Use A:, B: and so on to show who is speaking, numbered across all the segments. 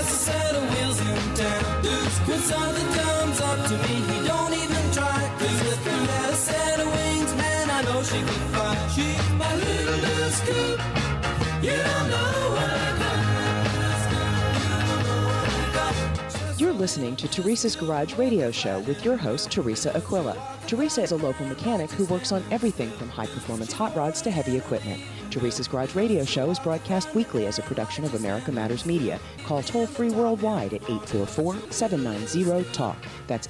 A: fastest set of wheels in town. Puts all the thumbs up to me, he don't even try. Cause with that set of wings, man, I know she could fly. She's my little scoop. You don't know what I got.
B: You're listening to Teresa's Garage Radio Show with your host, Teresa Aquila. Teresa is a local mechanic who works on everything from high-performance hot rods to heavy equipment. Teresa's Garage Radio Show is broadcast weekly as a production of America Matters Media. Call toll-free worldwide at 844-790-TALK. That's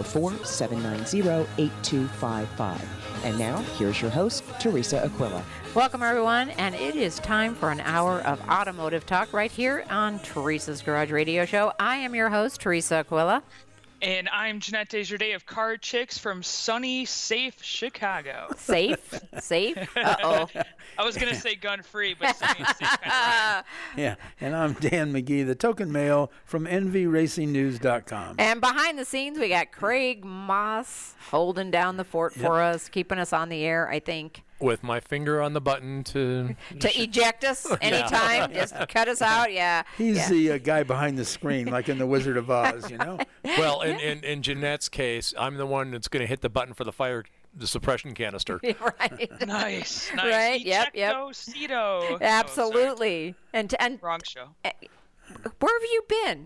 B: 844-790-8255. And now, here's your host, Teresa Aquila.
C: Welcome, everyone, and it is time for an hour of automotive talk right here on Teresa's Garage Radio Show. I am your host, Teresa Aquila.
D: And I'm Jeanette Desjardins of Car Chicks from sunny, safe Chicago.
C: Safe? Safe? Uh-oh.
D: I was going to say gun-free, but sunny and safe kind of
E: Yeah, and I'm Dan McGee, the token male from NVRacingNews.com.
C: And behind the scenes, we got Craig Moss holding down the fort for us, keeping us on the air, I think.
F: With my finger on the button to
C: eject us anytime, just cut us out, yeah.
E: He's the guy behind the screen, like in The Wizard of Oz, you know?
F: Well, in Jeanette's case, I'm the one that's going to hit the button for the suppression canister.
C: Right.
D: Nice.
C: Right, yep.
D: Ejecto-cito.
C: Absolutely.
D: Oh, wrong show.
C: Where have you been?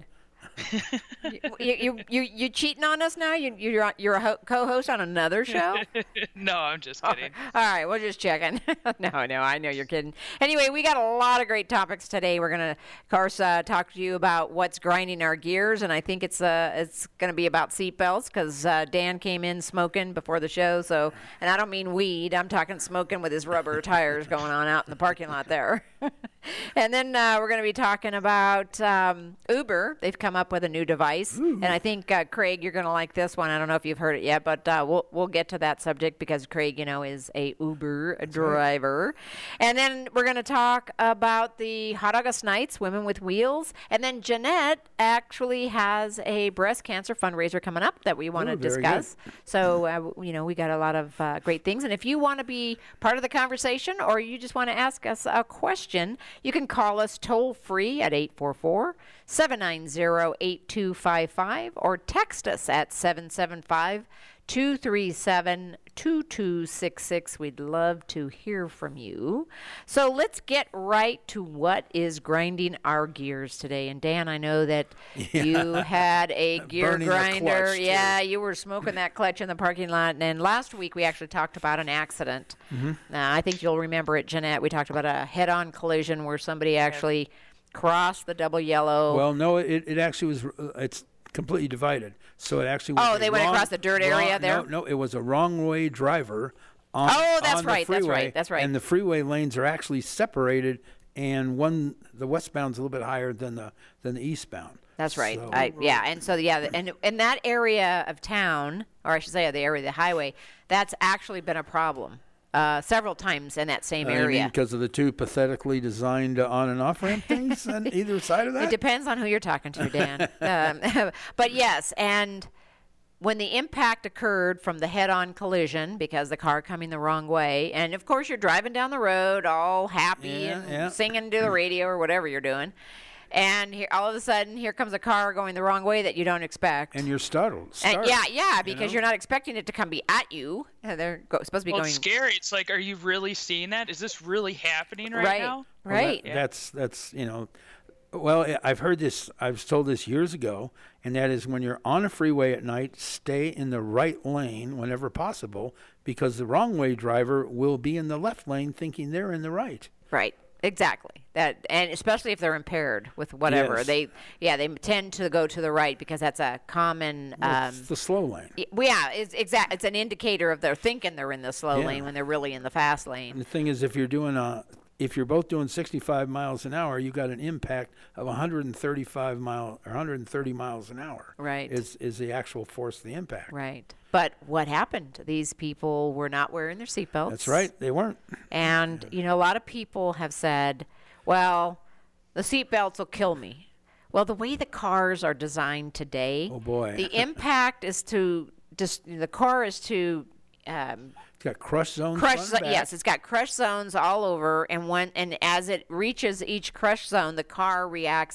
C: you cheating on us now? You're a co-host on another show?
D: No, I'm just kidding.
C: All right, we're just checking. No, I know you're kidding. Anyway, we got a lot of great topics today. We're gonna, of course, talk to you about what's grinding our gears, and I think it's gonna be about seatbelts because Dan came in smoking before the show. So, and I don't mean weed. I'm talking smoking with his rubber tires going on out in the parking lot there. And then we're going to be talking about Uber. They've come up with a new device. Ooh. And I think, Craig, you're going to like this one. I don't know if you've heard it yet, but we'll get to that subject because Craig, is a Uber driver. Right. And then we're going to talk about the Hot August Nights, Women with Wheels. And then Jeanette actually has a breast cancer fundraiser coming up that we want to discuss. Good. So, we got a lot of great things. And if you want to be part of the conversation or you just want to ask us a question, you can call us toll-free at 844-790-8255 or text us at 775-237-2266. We'd love to hear from you. So let's get right to what is grinding our gears today. And Dan, I know that you had a gear grinder. Yeah, you were smoking that clutch in the parking lot. And then last week we actually talked about an accident. Mm-hmm. I think you'll remember it, Jeanette. We talked about a head-on collision where somebody actually crossed the double yellow.
E: Well, no, it actually was. It's completely divided. So it actually was
C: they went across the dirt area there?
E: No, it was a wrong-way driver on
C: that's
E: the
C: right,
E: freeway.
C: That's right.
E: And the freeway lanes are actually separated, and the westbound's a little bit higher than the eastbound.
C: That's right. And in that area of town, or I should say the area of the highway, that's actually been a problem several times in that same area.
E: Because of the two pathetically designed on and off ramp things on either side of that?
C: It depends on who you're talking to, Dan. But yes, and when the impact occurred from the head-on collision, because the car coming the wrong way, and of course you're driving down the road all happy and singing to the radio or whatever you're doing, and all of a sudden, here comes a car going the wrong way that you don't expect.
E: And you're startled.
C: Because you're not expecting it to come be at you. They're supposed to be going.
D: It's scary. It's like, are you really seeing that? Is this really happening right now?
C: Right.
E: That's Well, I've heard this. I was told this years ago, and that is when you're on a freeway at night, stay in the right lane whenever possible, because the wrong way driver will be in the left lane thinking they're in the right.
C: Right. Exactly. That, and especially if they're impaired with whatever.
E: Yes.
C: They tend to go to the right because that's a common
E: it's the slow lane.
C: It's an indicator of their thinking they're in the slow lane when they're really in the fast lane.
E: And the thing is, if you're both doing 65 miles an hour, you got an impact of 130 miles an hour.
C: Right.
E: Is the actual force of the impact.
C: Right. But what happened? These people were not wearing their seatbelts.
E: That's right. They weren't.
C: And, a lot of people have said, well, the seatbelts will kill me. Well, the way the cars are designed today,
E: oh boy,
C: the impact is to the car is to
E: it's got crush zones.
C: Yes, it's got crush zones all over, and as it reaches each crush zone, the car reacts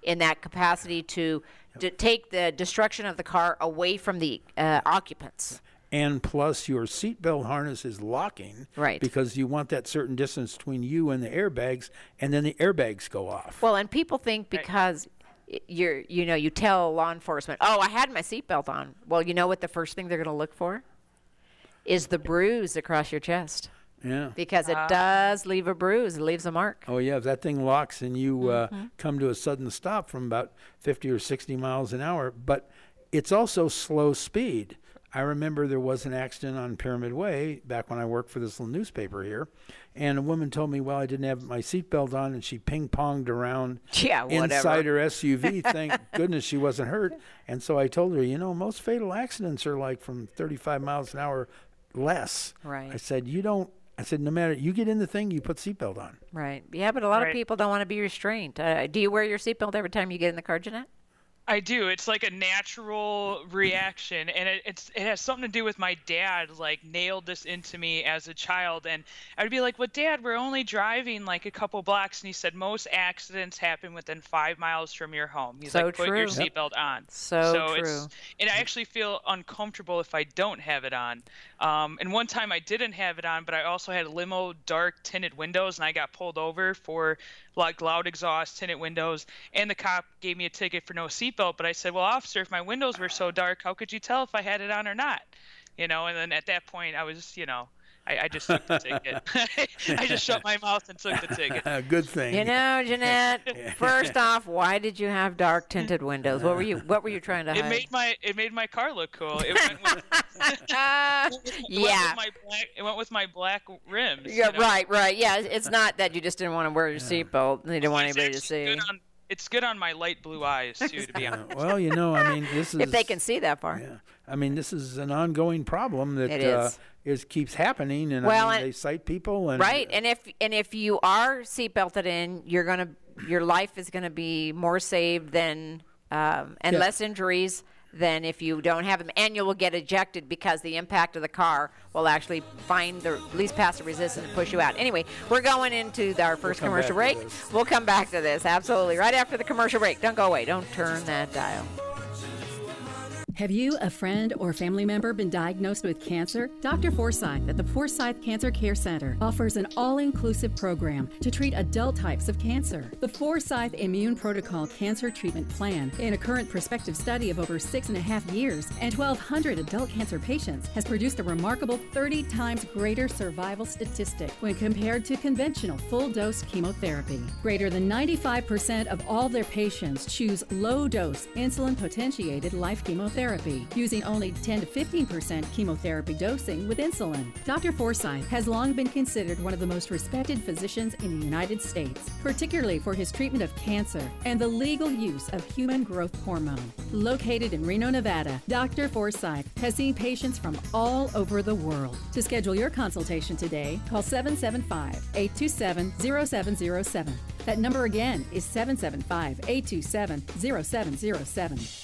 C: in that capacity to take the destruction of the car away from the occupants.
E: And plus, your seatbelt harness is locking,
C: Right.
E: Because you want that certain distance between you and the airbags, and then the airbags go off.
C: Well, and people think because you tell law enforcement, "Oh, I had my seatbelt on." Well, you know what the first thing they're going to look for is the bruise across your chest,
E: Yeah.
C: because it does leave a bruise. It leaves a mark.
E: Oh yeah, if that thing locks and you come to a sudden stop from about 50 or 60 miles an hour, but it's also slow speed. I remember there was an accident on Pyramid Way back when I worked for this little newspaper here, and a woman told me, well, I didn't have my seatbelt on, and she ping-ponged around inside her SUV. Thank goodness she wasn't hurt. And so I told her, most fatal accidents are like from 35 miles an hour less.
C: Right.
E: I said, no matter, you get in the thing, you put seatbelt on.
C: Right. Yeah, but a lot of
D: Right.
C: people don't want to be restrained. Do you wear your seatbelt every time you get in the car, Jeanette?
D: I do. It's like a natural reaction, and it has something to do with my dad. Like nailed this into me as a child, and I'd be like, "Well, Dad, we're only driving like a couple blocks," and he said, "Most accidents happen within 5 miles from your home." He's
C: So
D: like, "Put your
C: true.
D: seatbelt on."
C: So true.
D: And I actually feel uncomfortable if I don't have it on. And one time I didn't have it on, but I also had limo dark tinted windows, and I got pulled over for like loud exhaust, tinted windows, and the cop gave me a ticket for no seatbelt. But I said, "Well, officer, if my windows were so dark, how could you tell if I had it on or not?" And then at that point I was, I just took the ticket. I just shut my mouth and took the ticket.
E: Good thing.
C: Jeanette, first off, why did you have dark tinted windows? What were you trying to hide?
D: It made my car look cool. It went with, it went with my black rims.
C: Yeah, right. Yeah, it's not that you just didn't want to wear your seatbelt. You didn't want anybody to see.
D: It's good on my light blue eyes too, to be honest.
E: Well, this is
C: If they can see that far.
E: Yeah. I mean, this is an ongoing problem that
C: It is.
E: keeps happening, and they cite people and
C: right. And if you are seatbelted in, your life is gonna be more saved than and less injuries than if you don't have them, and you will get ejected because the impact of the car will actually find at least pass the resistance and push you out. Anyway, we're going into our first commercial break. We'll come back to this, absolutely, right after the commercial break. Don't go away. Don't turn that dial.
G: Have you, a friend, or family member been diagnosed with cancer? Dr. Forsyth at the Forsyth Cancer Care Center offers an all-inclusive program to treat adult types of cancer. The Forsyth Immune Protocol Cancer Treatment Plan, in a current prospective study of over 6.5 years and 1,200 adult cancer patients, has produced a remarkable 30 times greater survival statistic when compared to conventional full-dose chemotherapy. Greater than 95% of all their patients choose low-dose insulin-potentiated life chemotherapy, using only 10 to 15% chemotherapy dosing with insulin. Dr. Forsyth has long been considered one of the most respected physicians in the United States, particularly for his treatment of cancer and the legal use of human growth hormone. Located in Reno, Nevada, Dr. Forsyth has seen patients from all over the world. To schedule your consultation today, call 775-827-0707. That number again is 775-827-0707.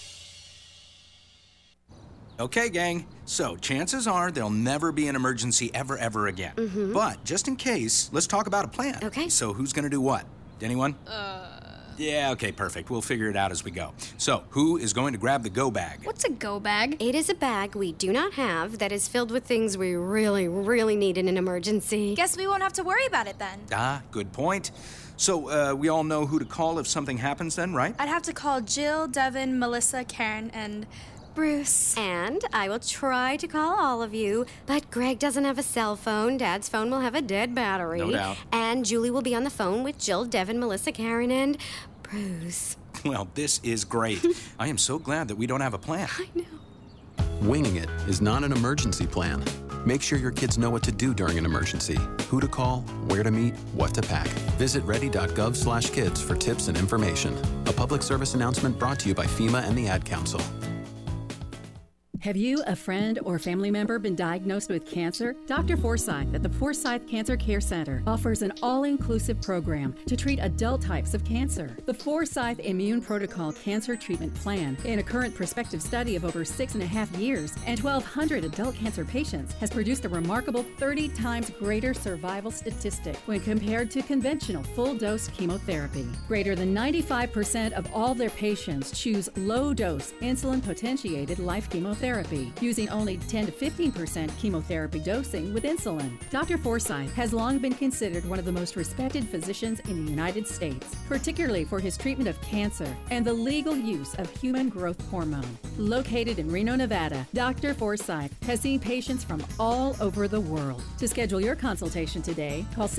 H: Okay, gang. So, chances are there'll never be an emergency ever again.
I: Mm-hmm.
H: But, just in case, let's talk about a plan.
I: Okay.
H: So, who's gonna do what? Anyone? Yeah, okay, perfect. We'll figure it out as we go. So, who is going to grab the go bag?
I: What's a go bag? It is a bag we do not have that is filled with things we really, really need in an emergency.
J: Guess we won't have to worry about it then.
H: Ah, good point. So, we all know who to call if something happens then, right?
J: I'd have to call Jill, Devin, Melissa, Karen, and Bruce.
I: And I will try to call all of you, but Greg doesn't have a cell phone. Dad's phone will have a dead battery.
H: No doubt.
I: And Julie will be on the phone with Jill, Devin, Melissa, Karen, and Bruce.
H: Well, this is great. I am so glad that we don't have a plan.
I: I know.
K: Winging it is not an emergency plan. Make sure your kids know what to do during an emergency, who to call, where to meet, what to pack. Visit ready.gov/kids for tips and information. A public service announcement brought to you by FEMA and the Ad Council.
G: Have you, a friend, or family member been diagnosed with cancer? Dr. Forsyth at the Forsyth Cancer Care Center offers an all-inclusive program to treat adult types of cancer. The Forsyth Immune Protocol Cancer Treatment Plan, in a current prospective study of over 6.5 years and 1,200 adult cancer patients, has produced a remarkable 30 times greater survival statistic when compared to conventional full-dose chemotherapy. Greater than 95% of all their patients choose low-dose insulin-potentiated life chemotherapy, using only 10 to 15% chemotherapy dosing with insulin. Dr. Forsyth has long been considered one of the most respected physicians in the United States, particularly for his treatment of cancer and the legal use of human growth hormone. Located in Reno, Nevada, Dr. Forsyth has seen patients from all over the world. To schedule your consultation today, call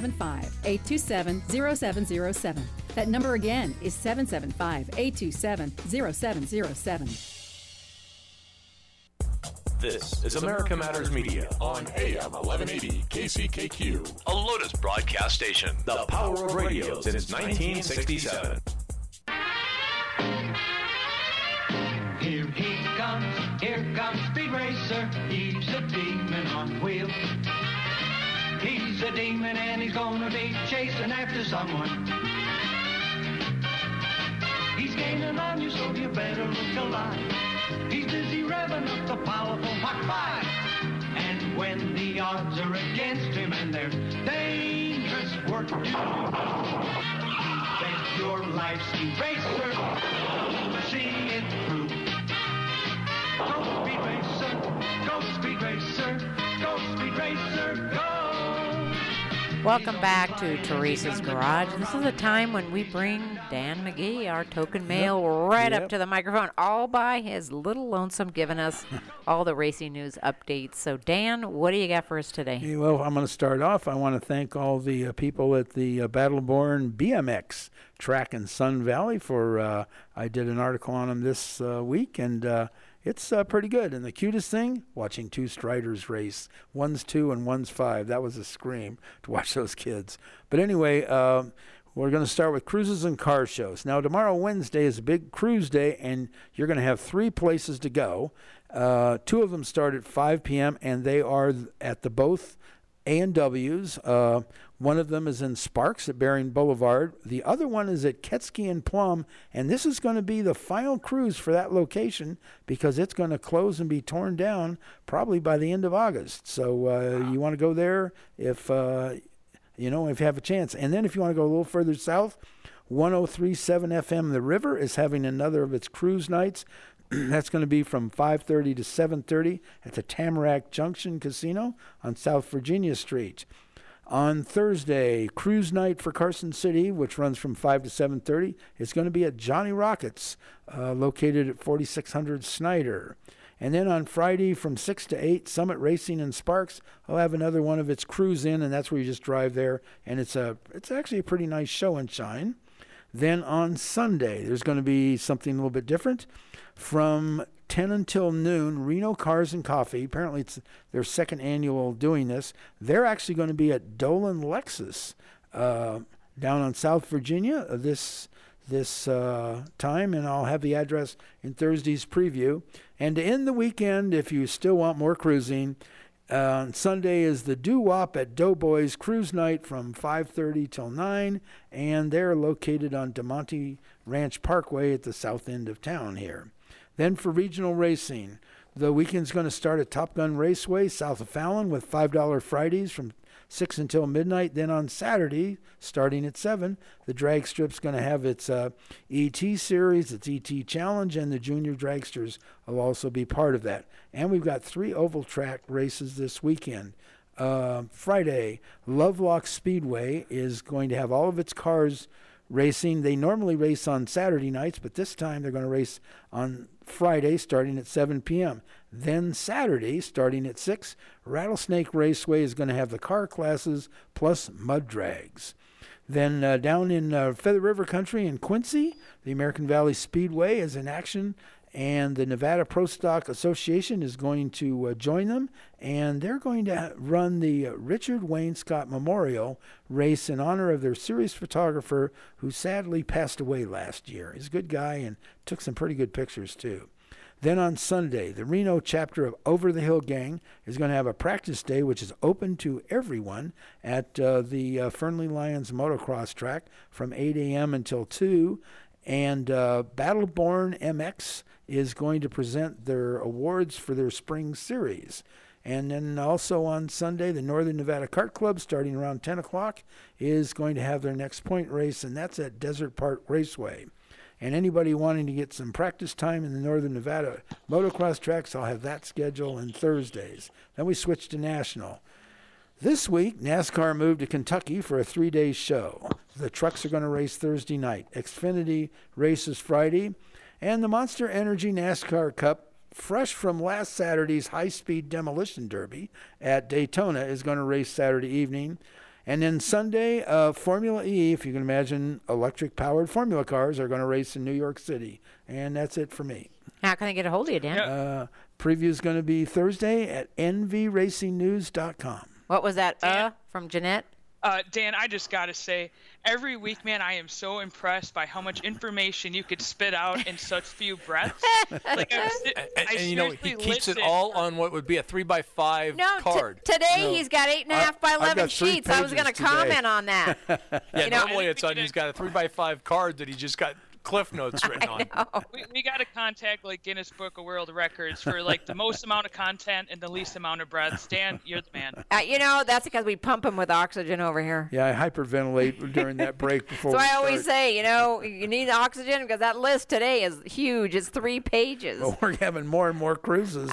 G: 775-827-0707. That number again is 775-827-0707.
L: This is America Matters Media on AM 1180 KCKQ, a Lotus broadcast station. The power of radio since 1967.
A: Here comes Speed Racer. He's a demon on wheels. He's a demon and he's gonna be chasing after someone. He's gaining on you, so you better look alive. He's busy revving up the powerful Mach 5. And when the odds are against him and there's dangerous work to do, bet your life, Speed Racer, see it through. Go Speed Racer, go Speed Racer, go Speed Racer, go!
C: Welcome back to Teresa's Garage. This is a time when we bring Dan McGee, our token male, right up to the microphone, all by his little lonesome, giving us all the racing news updates. So, Dan, what do you got for us today?
E: Well, I'm going to start off. I want to thank all the people at the Battleborn BMX track in Sun Valley for, I did an article on them this week, and it's pretty good. And the cutest thing, watching two Striders race. One's 2 and one's 5. That was a scream to watch those kids. But anyway, we're going to start with cruises and car shows. Now, tomorrow, Wednesday, is a big cruise day, and you're going to have 3 places to go. 2 of them start at 5 p.m., and they are at the both A&Ws. One of them is in Sparks at Bering Boulevard. The other one is at Ketski and Plum, and this is going to be the final cruise for that location because it's going to close and be torn down probably by the end of August. So you want to go there if if you have a chance. And then if you want to go a little further south, 103.7 FM The River is having another of its cruise nights. That's going to be from 5:30 to 7:30 at the Tamarack Junction Casino on South Virginia Street. On Thursday, cruise night for Carson City, which runs from 5 to 7:30, is going to be at Johnny Rockets, located at 4600 Snyder. And then on Friday from 6 to 8, Summit Racing in Sparks will have another one of its cruise in, and that's where you just drive there. And it's actually a pretty nice show and shine. Then on Sunday, there's going to be something a little bit different. From 10 until noon, Reno Cars and Coffee, apparently it's their second annual doing this. They're actually going to be at Dolan Lexus down on South Virginia this time, and I'll have the address in Thursday's preview. And to end the weekend, if you still want more cruising, on Sunday is the Doo-Wop at Doughboys Cruise Night from 5:30 till 9, and they're located on DeMonte Ranch Parkway at the south end of town here. Then for regional racing, the weekend's going to start at Top Gun Raceway south of Fallon with $5 Fridays from 6 until midnight. Then on Saturday, starting at 7, the drag strip's going to have its ET series, its ET Challenge, and the Junior Dragsters will also be part of that. And we've got 3 oval track races this weekend. Friday, Lovelock Speedway is going to have all of its cars racing. They normally race on Saturday nights, but this time they're going to race on Friday starting at 7 p.m. Then Saturday, starting at 6, Rattlesnake Raceway is going to have the car classes plus mud drags. Then down in Feather River Country in Quincy, the American Valley Speedway is in action, and the Nevada Pro Stock Association is going to join them, and they're going to run the Richard Wayne Scott Memorial race in honor of their series photographer who sadly passed away last year. He's a good guy and took some pretty good pictures too. Then on Sunday, the Reno chapter of Over the Hill Gang is going to have a practice day, which is open to everyone at the Fernley Lions motocross track from 8 a.m. until 2. And Battleborn MX is going to present their awards for their spring series. And then also on Sunday, the Northern Nevada Kart Club, starting around 10 o'clock, is going to have their next point race, and that's at Desert Park Raceway. And anybody wanting to get some practice time in the Northern Nevada motocross tracks, I'll have that schedule on Thursdays. Then we switch to National. This week, NASCAR moved to Kentucky for a 3-day show. The trucks are going to race Thursday night. Xfinity races Friday. And the Monster Energy NASCAR Cup, fresh from last Saturday's high-speed demolition derby at Daytona, is going to race Saturday evening. And then Sunday, Formula E, if you can imagine, electric-powered Formula cars are going to race in New York City. And that's it for me.
C: How can I get a hold of you, Dan?
E: Preview is going to be Thursday at nvracingnews.com.
C: What was that, from Jeanette?
D: Dan, I just got to say, every week, man, I am so impressed by how much information you could spit out in such few breaths. Like,
F: and you know, he keeps it all on what would be a 3x5 card.
C: Today he's got 8.5 by 11 sheets. I was going to comment on that.
F: Normally it's on, he's got a 3x5 card that he just got Cliff Notes written on.
D: We got to contact like Guinness Book of World Records for like the most amount of content and the least amount of breaths. Dan, you're the man.
C: That's because we pump him with oxygen over here.
E: Yeah, I hyperventilate during that break before.
C: So I always say, you need oxygen because that list today is huge. It's 3 pages.
E: Well, we're having more and more cruises.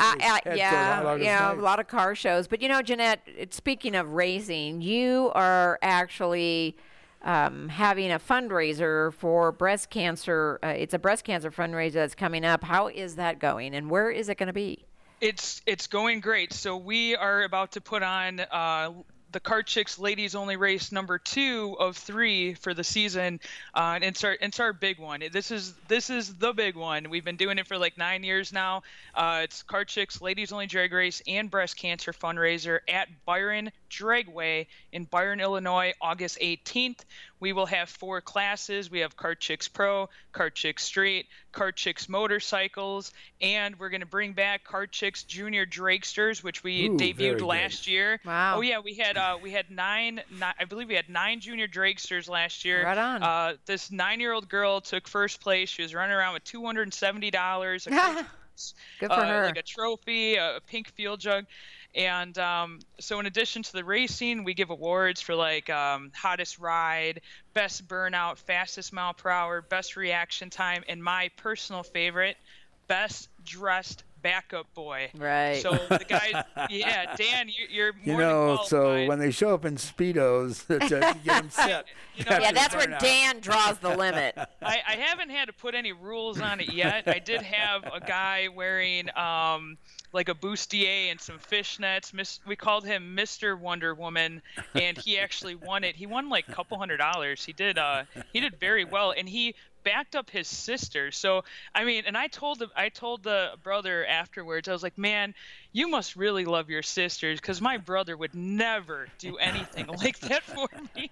C: A lot of car shows. But Jeanette, speaking of racing, you are actually having a fundraiser for breast cancer. It's a breast cancer fundraiser that's coming up. How is that going, and where is it going to be?
D: It's going great. So we are about to put on the Kart Chicks Ladies Only race number 2 of 3 for the season, and it's our big one. This is the big one. We've been doing it for like 9 years now. It's Kart Chicks Ladies Only drag race and breast cancer fundraiser at Byron Dragway in Byron, Illinois, August 18th. We will have 4 classes. We have Kart Chicks Pro, Kart Chicks Street, Kart Chicks Motorcycles, and we're going to bring back Kart Chicks Junior Dragsters, which we debuted last year.
C: Wow.
D: Oh yeah, we had 9. I believe we had 9 Junior Dragsters last year.
C: Right on.
D: This 9-year-old girl took first place. She was running around with $270.
C: Good for her.
D: Like a trophy, a pink fuel jug. And so in addition to the racing, we give awards for like hottest ride, best burnout, fastest mile per hour, best reaction time, and my personal favorite, best dressed backup boy.
C: Right.
D: So the guys, Dan, you're more than qualified.
E: So when they show up in Speedos to get them set.
C: That's where Dan draws the limit.
D: I haven't had to put any rules on it yet. I did have a guy wearing like a bustier and some fishnets. We called him Mr. Wonder Woman, and he actually won it. He won like a couple $100. He did very well, and he backed up his sister. So I mean, and I told the brother afterwards, I was like, man, you must really love your sisters, because my brother would never do anything like that for me.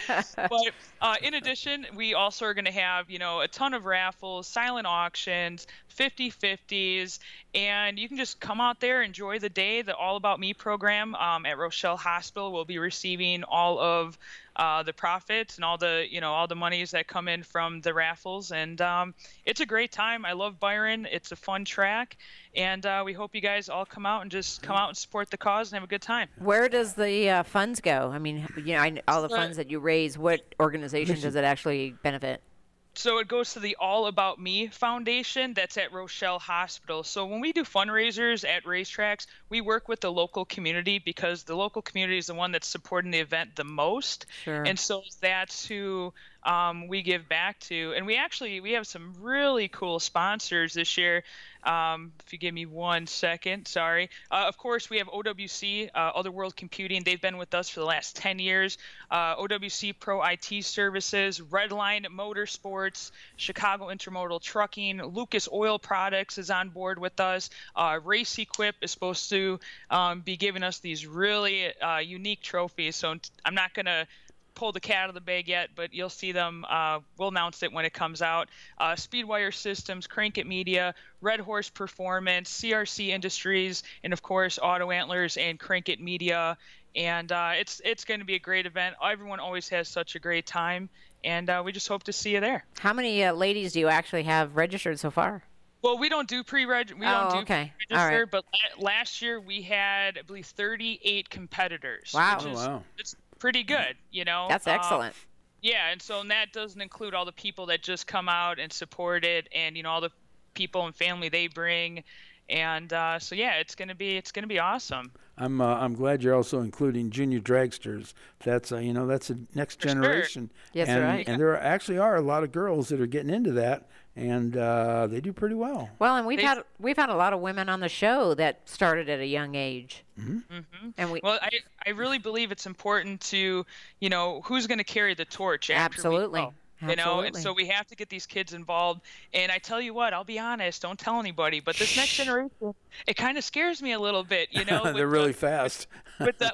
D: But in addition, we also are going to have a ton of raffles, silent auctions, 50/50s, and you can just come out there, enjoy the day. The All About Me program at Rochelle Hospital will be receiving all of the profits and all the monies that come in from the raffles, and it's a great time. I love Byron. It's a fun track, and we hope you guys all come out and support the cause and have a good time.
C: Where does the funds go? I mean, all the funds that you raise, what organization does it actually benefit?
D: So it goes to the All About Me Foundation that's at Rochelle Hospital. So when we do fundraisers at racetracks, we work with the local community, because the local community is the one that's supporting the event the most.
C: Sure.
D: And so that's who we give back to. And we have some really cool sponsors this year. If you give me 1 second, sorry. Of course, we have OWC, Other World Computing. They've been with us for the last 10 years. OWC Pro IT Services, Redline Motorsports, Chicago Intermodal Trucking, Lucas Oil Products is on board with us. Race Equip is supposed to be giving us these really unique trophies. So I'm not going to pulled the cat out of the bag yet, but you'll see them. We'll announce it when it comes out. Speedwire Systems, Crank It Media, Red Horse Performance, CRC Industries, and of course Auto Antlers and Crank It Media. And it's going to be a great event. Everyone always has such a great time, and we just hope to see you there.
C: How many ladies do you actually have registered so far?
D: Well, we don't do pre-register. We don't do
C: okay.
D: pre-register,
C: Right.
D: but last year we had, I believe, 38 competitors.
C: Wow.
D: Which is,
E: wow.
D: It's pretty good, you know.
C: That's excellent.
D: Yeah, and so that doesn't include all the people that just come out and support it, and all the people and family they bring, and so yeah, it's gonna be awesome.
E: I'm glad you're also including junior dragsters. That's that's the next
D: For
E: generation.
C: Sure. Yes,
E: and,
C: right.
E: And there actually are a lot of girls that are getting into that, and they do pretty well.
C: Well, and we've had a lot of women on the show that started at a young age.
D: Mm-hmm.
C: And
D: I really believe it's important to who's going to carry the torch after
C: Absolutely.
D: we go.
C: Absolutely.
D: And so we have to get these kids involved. And I tell you what, I'll be honest, don't tell anybody, but this next generation, it kind of scares me a little bit,
E: They're really fast.
D: the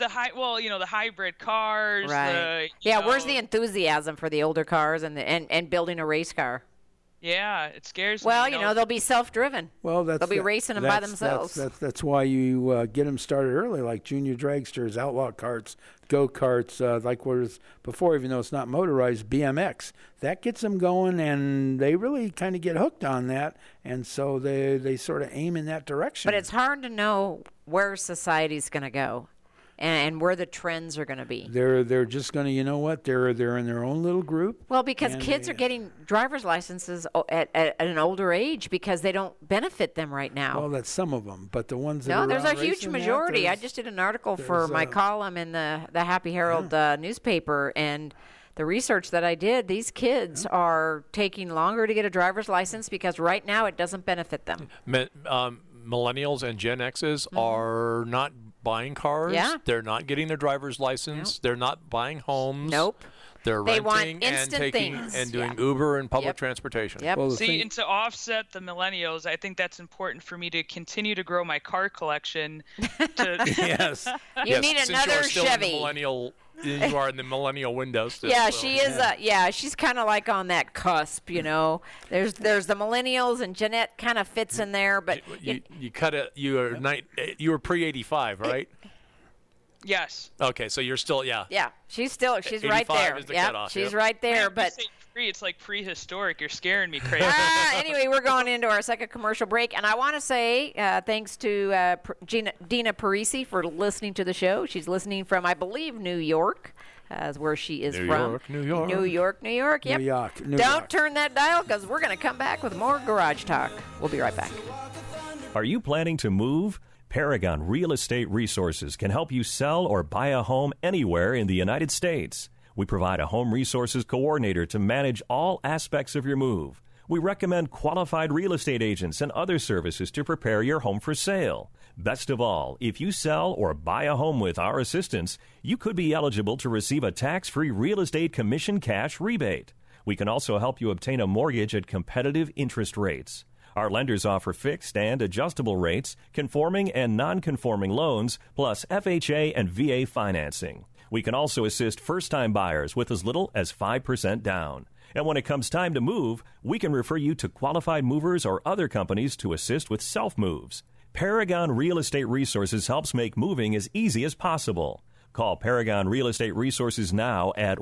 D: hybrid cars.
C: Right. Where's the enthusiasm for the older cars and building a race car?
D: Yeah, it scares me.
C: Well, they'll be self-driven.
E: Well,
C: they'll be racing them by themselves.
E: That's why you get them started early, like junior dragsters, outlaw carts, go-karts, like was before, even though it's not motorized, BMX. That gets them going, and they really kind of get hooked on that, and so they sort of aim in that direction.
C: But it's hard to know where society's going to go. And where the trends are going to be.
E: They're just going to, they're in their own little group.
C: Well, because kids are getting driver's licenses at an older age because they don't benefit them right now.
E: Well, that's some of them, but the ones that
C: there's a huge majority. I just did an article for my column in the Happy Herald newspaper, and the research that I did, these kids are taking longer to get a driver's license because right now it doesn't benefit them.
F: Millennials and Gen X's are not buying cars.
C: Yeah.
F: They're not getting their driver's license.
C: Nope.
F: They're not buying homes.
C: Nope.
F: They're
C: They want
F: renting and
C: instant
F: taking
C: things.
F: and doing Uber and public
C: Yep.
F: transportation.
C: Yep.
E: Well,
D: and to offset the millennials, I think that's important for me to continue to grow my car collection.
E: Yes.
C: You need
F: since
C: another
F: you are still
C: Chevy.
F: In the millennial, you are in the millennial window still.
C: Yeah,
F: so.
C: she is. She's kind of like on that cusp, There's the millennials, and Jeanette kind of fits in there, but
F: You cut it. You were pre-85, right?
D: Yes.
F: Okay, so you're still
C: yeah, she's right
F: 85
C: there.
F: is the
C: Yeah,
F: cutoff,
C: she's
F: yep.
C: right there. But
D: it's like prehistoric. You're scaring me crazy.
C: Anyway, we're going into our second commercial break, and I want to say thanks to Dina Parisi for listening to the show. She's listening from, I believe, New York. Where she is from.
F: New York.
C: New York. Yep.
E: New York.
C: Don't turn that dial because we're going to come back with more Garage Talk. We'll be right back.
M: Are you planning to move? Paragon Real Estate Resources can help you sell or buy a home anywhere in the United States. We provide a home resources coordinator to manage all aspects of your move. We recommend qualified real estate agents and other services to prepare your home for sale. Best of all, if you sell or buy a home with our assistance, you could be eligible to receive a tax-free real estate commission cash rebate. We can also help you obtain a mortgage at competitive interest rates. Our lenders offer fixed and adjustable rates, conforming and non-conforming loans, plus FHA and VA financing. We can also assist first-time buyers with as little as 5% down. And when it comes time to move, we can refer you to qualified movers or other companies to assist with self-moves. Paragon Real Estate Resources helps make moving as easy as possible. Call Paragon Real Estate Resources now at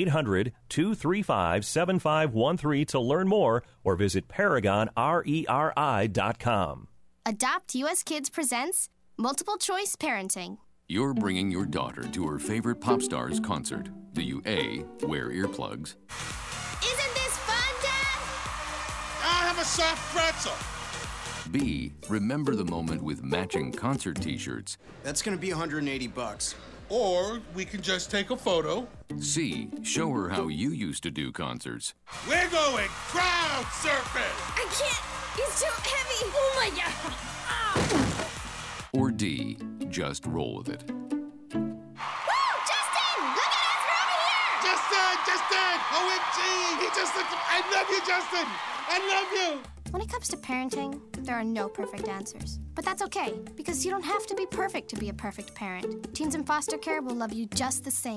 M: 1-800-235-7513 to learn more or visit ParagonRERI.com.
N: Adopt US Kids presents Multiple Choice Parenting.
O: You're bringing your daughter to her favorite pop star's concert. Do you A, wear earplugs?
N: Isn't this fun, Dad?
P: I'll have a soft pretzel.
O: B, remember the moment with matching concert t-shirts.
Q: That's gonna be $180.
P: Or we can just take a photo.
O: C, show her how you used to do concerts.
P: We're going crowd surfing!
N: I can't! He's too heavy! Oh my god! Ah.
O: Or D, just roll with it.
N: Woo! Justin! Look at us! We're over here!
P: Justin! OMG! He just looked... I love you, Justin! I love you!
N: When it comes to parenting, there are no perfect answers. But that's okay, because you don't have to be perfect to be a perfect parent. Teens in foster care will love you just the same.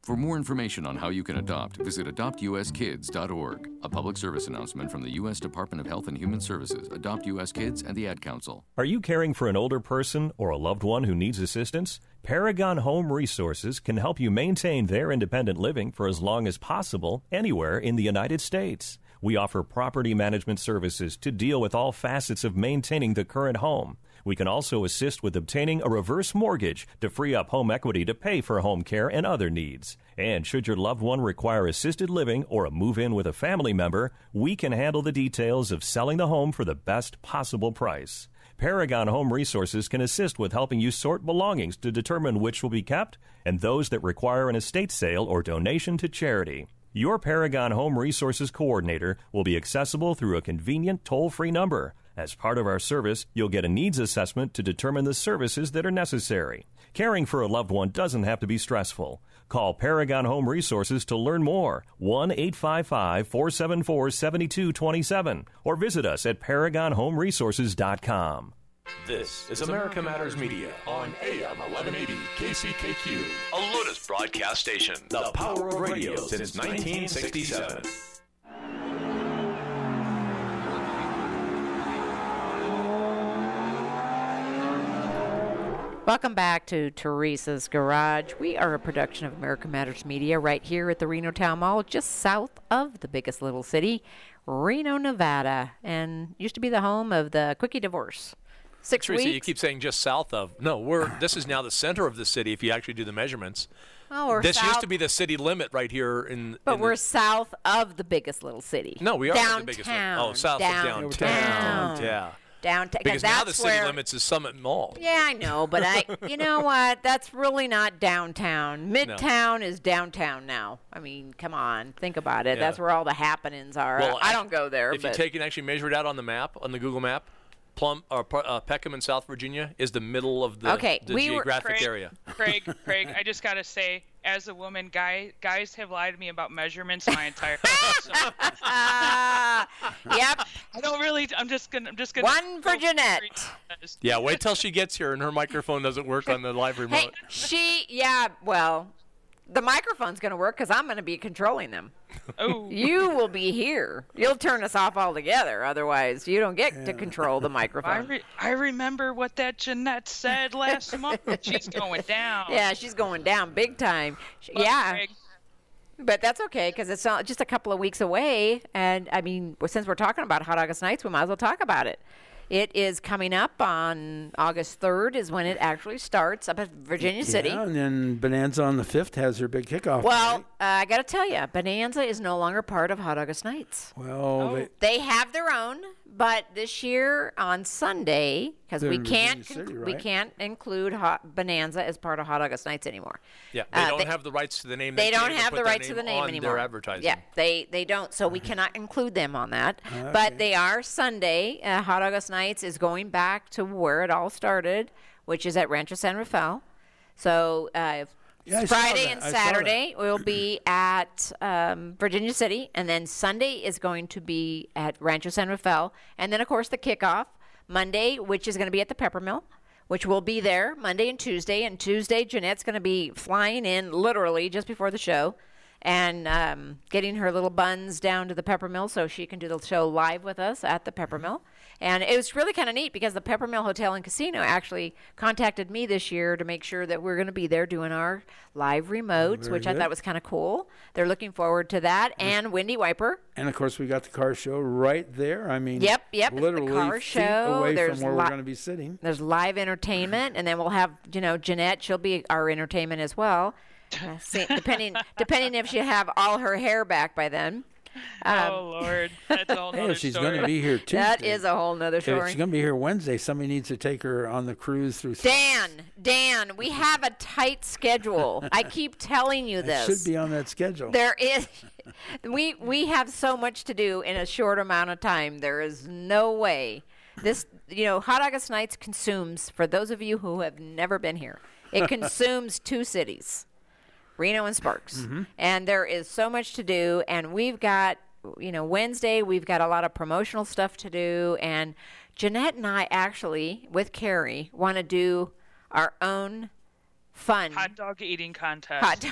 O: For more information on how you can adopt, visit adoptuskids.org. A public service announcement from the U.S. Department of Health and Human Services, Adopt U.S. Kids, and the Ad Council.
M: Are you caring for an older person or a loved one who needs assistance? Paragon Home Resources can help you maintain their independent living for as long as possible anywhere in the United States. We offer property management services to deal with all facets of maintaining the current home. We can also assist with obtaining a reverse mortgage to free up home equity to pay for home care and other needs. And should your loved one require assisted living or a move-in with a family member, we can handle the details of selling the home for the best possible price. Paragon Home Resources can assist with helping you sort belongings to determine which will be kept and those that require an estate sale or donation to charity. Your Paragon Home Resources coordinator will be accessible through a convenient toll-free number. As part of our service, you'll get a needs assessment to determine the services that are necessary. Caring for a loved one doesn't have to be stressful. Call Paragon Home Resources to learn more, 1-855-474-7227, or visit us at ParagonHomeResources.com.
L: This is America Matters Media on AM 1180 KCKQ, a Lotus broadcast station. The power of radio since 1967.
C: Welcome back to Teresa's Garage. We are a production of America Matters Media right here at the Reno Town Mall, just south of the biggest little city, Reno, Nevada, and used to be the home of the Quickie Divorce. 6
F: Teresa,
C: weeks.
F: you keep saying just south of. No, this is now the center of the city if you actually do the measurements.
C: Oh,
F: this used to be the city limit right here
C: But we're south of the biggest little city.
F: No, we are
C: downtown.
F: the biggest one. Oh, south of downtown. Yeah.
C: Downtown.
F: Because now the city limits is Summit Mall.
C: Yeah, I know, but you know what? That's really not downtown. Midtown is downtown now. I mean, come on, think about it.
F: Yeah.
C: That's where all the happenings are.
F: Well,
C: I don't go there.
F: If you take and actually measure it out on the map, on the Google map, Peckham in South Virginia is the middle of the geographic area.
D: Craig, I just gotta say, as a woman, guys have lied to me about measurements my entire life. So.
C: Yep.
D: I don't really. I'm just gonna.
C: One for Jeanette.
F: Yeah, wait till she gets here and her microphone doesn't work on the live remote.
C: Well, the microphone's going to work because I'm going to be controlling them.
D: Oh.
C: You will be here. You'll turn us off altogether. Otherwise, you don't get to control the microphone.
D: I remember what that Jeanette said last month. She's going down.
C: Yeah, she's going down big time. Yeah. But that's okay because it's just a couple of weeks away. And, I mean, since we're talking about Hot August Nights, we might as well talk about it. It is coming up on August 3rd is when it actually starts up at Virginia City.
E: Yeah, and then Bonanza on the 5th has their big kickoff.
C: Well, I got to tell you, Bonanza is no longer part of Hot August Nights.
E: Well,
C: they have their own, but this year on Sunday, because we can't include Bonanza as part of Hot August Nights anymore.
F: Yeah, they don't have the rights to the name.
C: They don't have the rights to the name anymore.
F: Their advertising.
C: Yeah, they don't, so we cannot include them on that. But they are Sunday. Hot August Nights is going back to where it all started, which is at Rancho San Rafael. So Friday and Saturday will be at Virginia City, and then Sunday is going to be at Rancho San Rafael, and then of course the kickoff Monday, which is going to be at the Peppermill, which will be there Monday and Tuesday. And Tuesday, Jeanette's going to be flying in literally just before the show and getting her little buns down to the Peppermill so she can do the show live with us at the Peppermill. And it was really kind of neat because the Peppermill Hotel and Casino actually contacted me this year to make sure that we're going to be there doing our live remotes, which I thought was kind of cool. They're looking forward to that. And Windy Wiper.
E: And, of course, we got the car show right there. I mean,
C: yep,
E: literally
C: the car
E: feet
C: show.
E: away from where we're going to be sitting.
C: There's live entertainment, and then we'll have, Jeanette. She'll be our entertainment as well. Depending if she have all her hair back by then.
D: Oh, Lord. That's a whole nother
E: if she's
D: story.
E: going to be here Tuesday.
C: That is a whole nother story.
E: If she's going to be here Wednesday, somebody needs to take her on the cruise through.
C: Dan, we have a tight schedule. I keep telling you this.
E: It should be on that schedule.
C: There is. We have so much to do in a short amount of time. There is no way. This, Hot August Nights consumes, for those of you who have never been here, it consumes 2 cities. Reno and Sparks. Mm-hmm. And there is so much to do. And we've got, Wednesday, we've got a lot of promotional stuff to do. And Jeanette and I actually, with Carrie, want to do our own fun
D: hot dog eating contest.
C: Hot dog.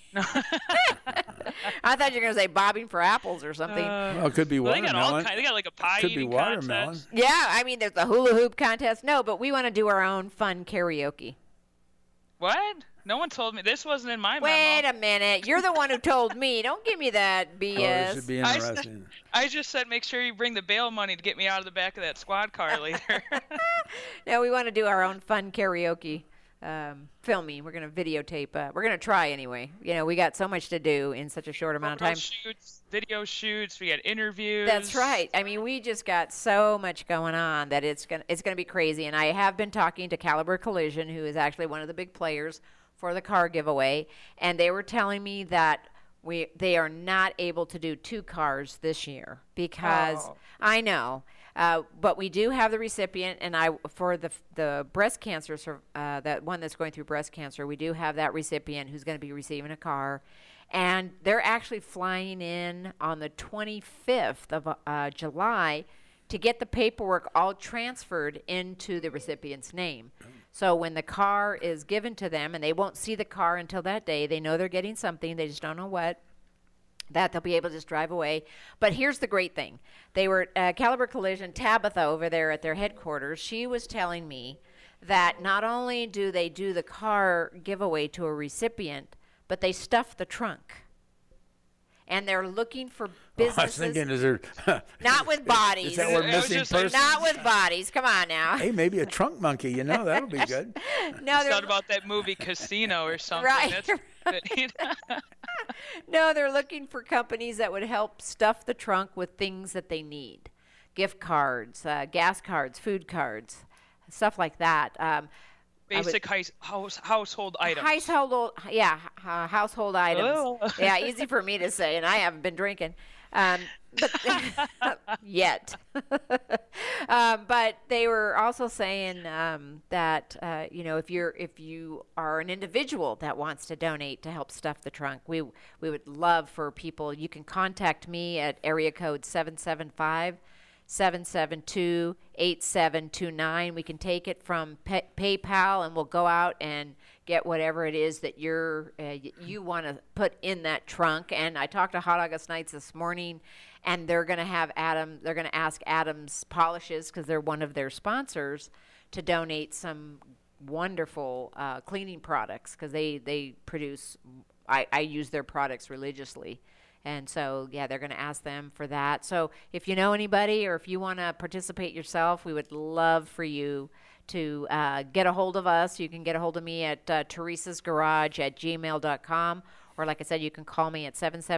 C: I thought you were going to say bobbing for apples or something.
E: Well, it could be watermelon.
D: They got like a pie
E: could
D: eating
E: be watermelon.
D: contest.
C: Yeah, I mean, there's the hula hoop contest. No, but we want to do our own fun karaoke.
D: What? No one told me. This wasn't in my memo.
C: Wait a minute. You're the one who told me. Don't give me that BS.
E: Oh, this should be interesting.
D: I just said make sure you bring the bail money to get me out of the back of that squad car later.
C: No, we want to do our own fun karaoke. Filming. We're going to videotape. We're going to try anyway. You know, we got so much to do in such a short amount of time.
D: Shoots, video shoots. We got interviews.
C: That's right. I mean, we just got so much going on that it's gonna be crazy. And I have been talking to Caliber Collision, who is actually one of the big players for the car giveaway, and they were telling me that they are not able to do 2 cars this year because I know. But we do have the recipient, and for the breast cancer, that one that's going through breast cancer, we do have that recipient who's going to be receiving a car, and they're actually flying in on the 25th of July to get the paperwork all transferred into the recipient's name. So when the car is given to them, and they won't see the car until that day, they know they're getting something, they just don't know what, that they'll be able to just drive away. But here's the great thing. They were Caliber Collision, Tabitha over there at their headquarters, she was telling me that not only do they do the car giveaway to a recipient, but they stuff the trunk. And they're looking for businesses.
E: I was thinking, is there...
C: not with bodies.
E: Is that where missing person?
C: Not with bodies. Come on now.
E: Hey, maybe a trunk monkey, that'll be good.
C: No,
D: it's not about that movie Casino or something.
C: Right.
D: That's
C: No, they're looking for companies that would help stuff the trunk with things that they need. Gift cards, gas cards, food cards, stuff like that.
D: Basic household items.
C: Household items.
D: Oh.
C: Yeah, easy for me to say, and I haven't been drinking. But yet. But they were also saying that if you are an individual that wants to donate to help stuff the trunk, we would love for people. You can contact me at area code 775-772-8729. We can take it from PayPal, and we'll go out and get whatever it is that you want to put in that trunk. And I talked to Hot August Nights this morning, and they're going to have they're going to ask Adams Polishes, because they're one of their sponsors, to donate some wonderful cleaning products, because they produce, I use their products religiously. And so, yeah, they're going to ask them for that. So if you know anybody, or if you want to participate yourself, we would love for you to get a hold of us. You can get a hold of me at teresasgarage@gmail.com. Or like I said, you can call me at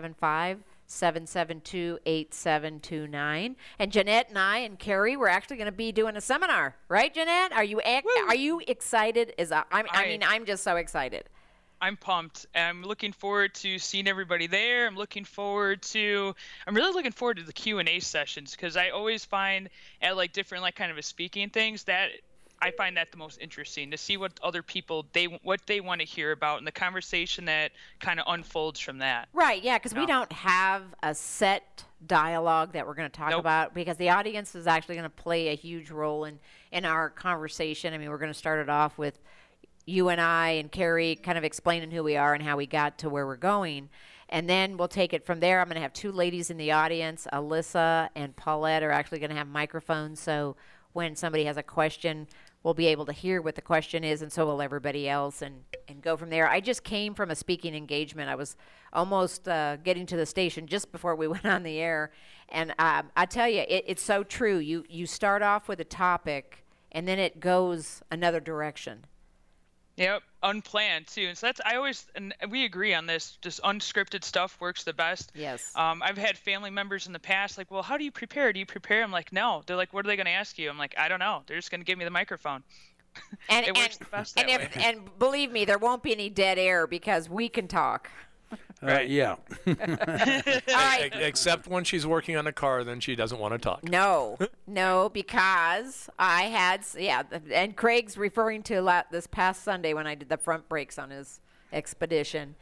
C: 775-772-8729. And Jeanette and I and Carrie, we're actually going to be doing a seminar. Right, Jeanette? Are you excited? I'm just so excited.
D: I'm pumped. I'm looking forward to seeing everybody there. I'm really looking forward to the Q&A sessions, because I always find at different kind of a speaking things that I find that the most interesting, to see what other people what they want to hear about, and the conversation that kind of unfolds from that.
C: Right, yeah, because we don't have a set dialogue that we're going to talk about, because the audience is actually going to play a huge role in our conversation. I mean, we're going to start it off with you and I and Carrie kind of explaining who we are and how we got to where we're going. And then we'll take it from there. I'm going to have 2 ladies in the audience. Alyssa and Paulette are actually going to have microphones, so when somebody has a question, we'll be able to hear what the question is, and so will everybody else, and go from there. I just came from a speaking engagement. I was almost getting to the station just before we went on the air. And I tell you, it's so true. You start off with a topic, and then it goes another direction.
D: Yep, unplanned too. And so and we agree on this, just unscripted stuff works the best.
C: Yes.
D: I've had family members in the past well, how do you prepare? Do you prepare? I'm like, no. They're like, what are they going to ask you? I'm like, I don't know. They're just going to give me the microphone.
C: And
D: it works the best that way.
C: And believe me, there won't be any dead air, because we can talk.
E: Right. Yeah.
C: All right.
F: Except when she's working on a car, then she doesn't want to talk.
C: No, because I had, and Craig's referring to this past Sunday when I did the front brakes on his Expedition.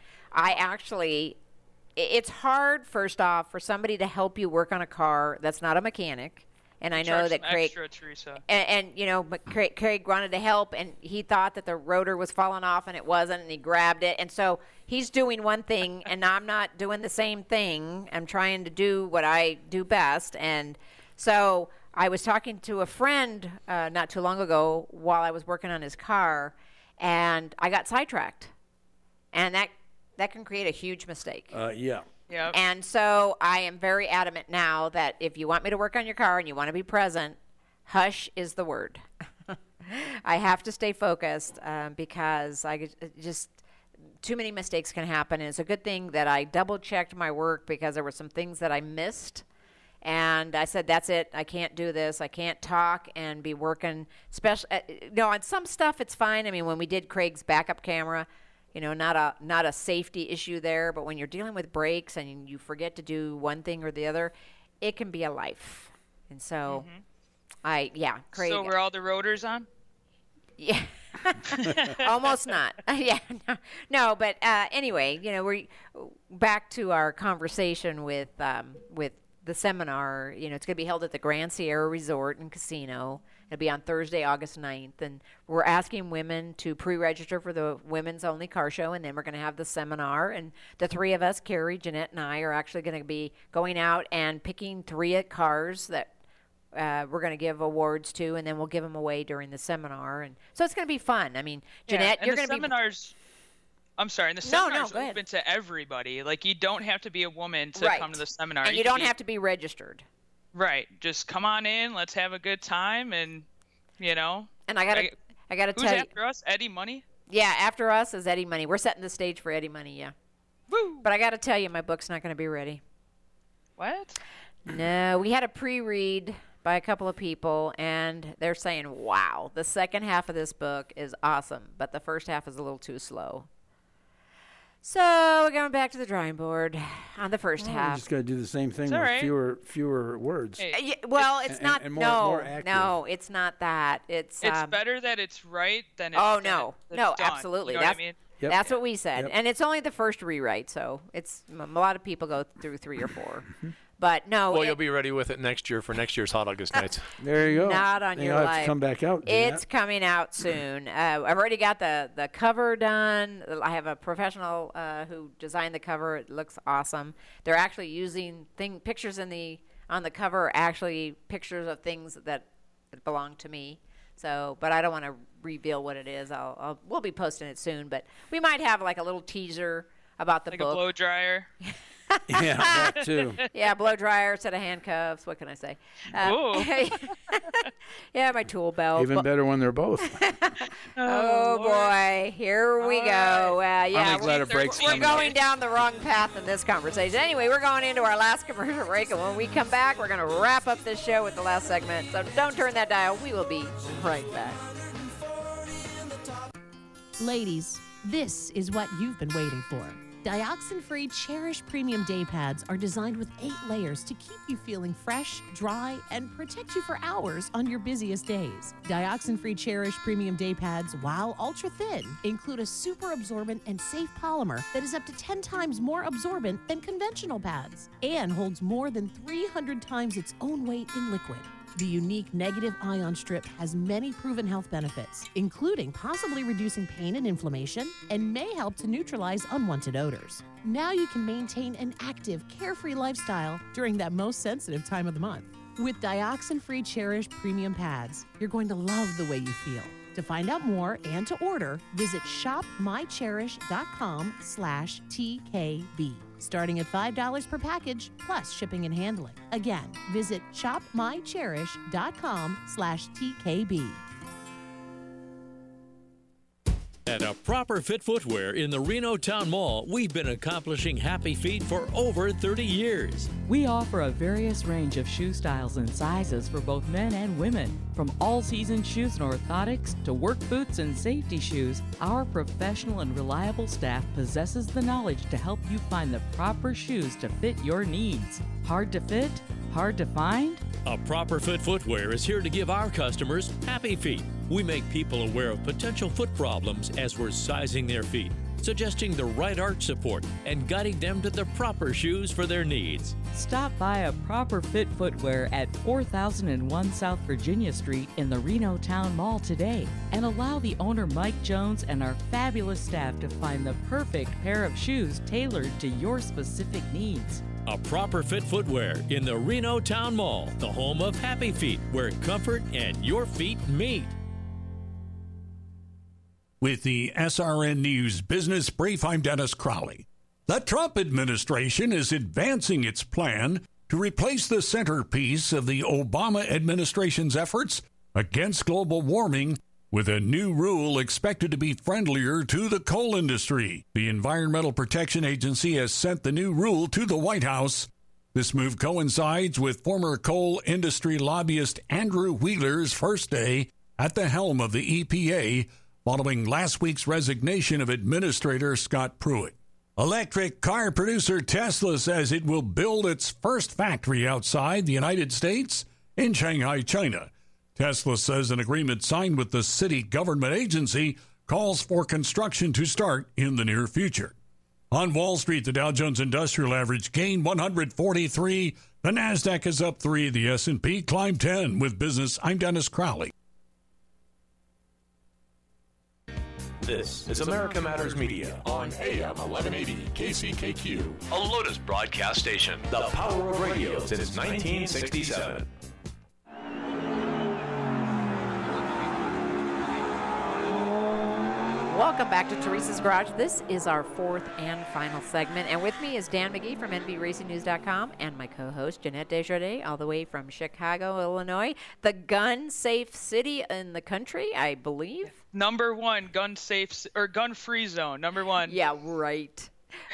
C: It's hard, first off, for somebody to help you work on a car that's not a mechanic, And I know that Craig,
D: extra, Teresa.
C: And you know, but Craig wanted to help, and he thought that the rotor was falling off, and it wasn't, and he grabbed it. And so he's doing one thing, and I'm not doing the same thing. I'm trying to do what I do best. And so I was talking to a friend not too long ago while I was working on his car, and I got sidetracked. And that can create a huge mistake.
E: Yeah.
D: Yep.
C: And so I am very adamant now that if you want me to work on your car and you want to be present, hush is the word. I have to stay focused because I just too many mistakes can happen. And it's a good thing that I double-checked my work because there were some things that I missed. And I said, that's it. I can't do this. I can't talk and be working. On some stuff, it's fine. I mean, when we did Craig's backup camera, you know, not a safety issue there, but when you're dealing with brakes and you forget to do one thing or the other, it can be a life. And so, Craig.
D: So were all the rotors on?
C: Yeah, almost not. Yeah, no, but anyway, you know, we're back to our conversation with the seminar. You know, it's going to be held at the Grand Sierra Resort and Casino. It'll be on Thursday, August 9th, and we're asking women to pre-register for the Women's Only Car Show, and then we're going to have the seminar, and the three of us, Carrie, Jeanette, and I, are actually going to be going out and picking 3 cars that we're going to give awards to, and then we'll give them away during the seminar, and so it's going to be fun. I mean, Jeanette, you're going to be...
D: I'm sorry, and the seminar's open to everybody. Like, you don't have to be a woman to come to the seminar.
C: And you don't have to be registered.
D: Right. Just come on in. Let's have a good time, and you know.
C: And I gotta tell you.
D: Who's after us? Eddie Money.
C: Yeah, after us is Eddie Money. We're setting the stage for Eddie Money. Yeah.
D: Woo!
C: But I gotta tell you, my book's not gonna be ready.
D: What?
C: No, we had a pre-read by a couple of people, and they're saying, "Wow, the second half of this book is awesome, but the first half is a little too slow." So we're going back to the drawing board on the first half.
E: You just got to do the same thing with fewer words.
C: It's not.
E: And more active.
C: No, it's not that. It's
D: better that it's right than it's
C: no, absolutely.
D: You know what I mean?
E: Yep.
C: That's what we said, and it's only the first rewrite, so it's a lot of people go through 3 or 4. But no.
F: Well, you'll be ready with it next year for next year's Hot August Nights.
E: There you go.
C: Not on your life.
E: Have to come back out.
C: It's coming out soon. I've already got the cover done. I have a professional who designed the cover. It looks awesome. They're actually using pictures on the cover are actually pictures of things that belong to me. So, but I don't want to reveal what it is. We'll be posting it soon, but we might have like a little teaser about the book.
D: Like a blow dryer.
E: Yeah, that too.
C: Yeah, blow dryer, set of handcuffs. What can I say? Yeah, my tool belt.
E: Even better when they're both.
C: Oh boy, here we go. We're going down the wrong path in this conversation. Anyway, we're going into our last commercial break, and when we come back, we're going to wrap up this show with the last segment. So don't turn that dial. We will be right back.
R: Ladies, this is what you've been waiting for. Dioxin-free Cherish Premium Day Pads are designed with 8 layers to keep you feeling fresh, dry, and protect you for hours on your busiest days. Dioxin-free Cherish Premium Day Pads, while ultra-thin, include a super absorbent and safe polymer that is up to 10 times more absorbent than conventional pads and holds more than 300 times its own weight in liquid. The unique negative ion strip has many proven health benefits, including possibly reducing pain and inflammation, and may help to neutralize unwanted odors. Now you can maintain an active, carefree lifestyle during that most sensitive time of the month. With dioxin-free Cherish Premium Pads, you're going to love the way you feel. To find out more and to order, visit shopmycherish.com/TKB. Starting at $5 per package, plus shipping and handling. Again, visit shopmycherish.com/TKB.
S: At A Proper Fit Footwear in the Reno Town Mall, we've been accomplishing happy feet for over 30 years.
T: We offer a various range of shoe styles and sizes for both men and women. From all-season shoes and orthotics to work boots and safety shoes, our professional and reliable staff possesses the knowledge to help you find the proper shoes to fit your needs. Hard to fit? Hard to find?
S: A Proper Fit Footwear is here to give our customers happy feet. We make people aware of potential foot problems as we're sizing their feet. suggesting the right arch support and guiding them to the proper shoes for their needs.
T: Stop by a Proper Fit Footwear at 4001 South Virginia Street in the Reno Town Mall today and allow the owner Mike Jones and our fabulous staff to find the perfect pair of shoes tailored to your specific needs.
S: A Proper Fit Footwear in the Reno Town Mall, the home of Happy Feet, where comfort and your feet meet.
U: With the SRN News Business Brief, I'm Dennis Crowley. The Trump administration is advancing its plan to replace the centerpiece of the Obama administration's efforts against global warming with a new rule expected to be friendlier to the coal industry. The Environmental Protection Agency has sent the new rule to the White House. This move coincides with former coal industry lobbyist Andrew Wheeler's first day at the helm of the EPA, following last week's resignation of Administrator Scott Pruitt. Electric car producer Tesla says it will build its first factory outside the United States in Shanghai, China. Tesla says an agreement signed with the city government agency calls for construction to start in the near future. On Wall Street, the Dow Jones Industrial Average gained 143. The Nasdaq is up 3. The S&P climbed 10. With business, I'm Dennis Crowley.
L: This is America Matters Media on AM 1180 KCKQ, a Lotus broadcast station. The power of radio since 1967.
C: Welcome back to Teresa's Garage. This is our fourth and final segment. And with me is Dan McGee from NBRacingNews.com and my co-host Jeanette Desjardins, all the way from Chicago, Illinois, the gun-safe city in the country, I believe.
D: Number one, gun-safe or gun-free zone. Number one.
C: Yeah, right.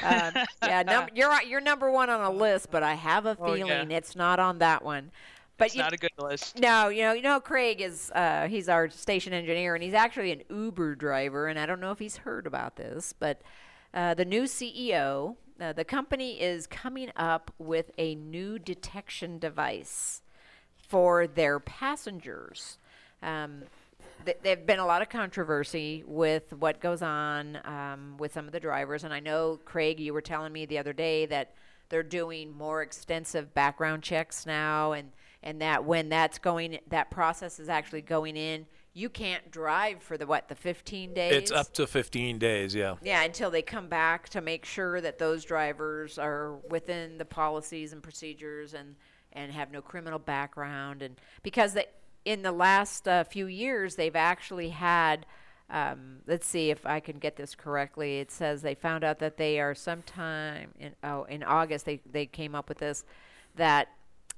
C: You're number one on a list, but I have a feeling it's not on that one. But
D: it's not a good list.
C: No, you know, Craig is he's our station engineer, and he's actually an Uber driver, and I don't know if he's heard about this, but the new CEO, the company is coming up with a new detection device for their passengers. There've been a lot of controversy with what goes on with some of the drivers, and I know, Craig, you were telling me the other day that they're doing more extensive background checks now, and that when that process is actually going in, you can't drive for the 15 days?
F: It's up to 15 days, yeah.
C: Yeah, until they come back to make sure that those drivers are within the policies and procedures and have no criminal background. And because in the last few years, they've actually had, let's see if I can get this correctly. It says they found out that they are sometime in August, they came up with this, that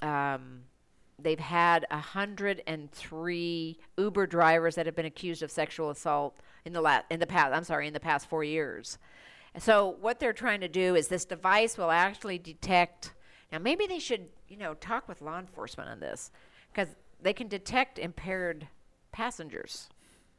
C: they've had 103 Uber drivers that have been accused of sexual assault in the past 4 years. And so what they're trying to do is this device will actually detect. Now maybe they should, talk with law enforcement on this, because they can detect impaired passengers.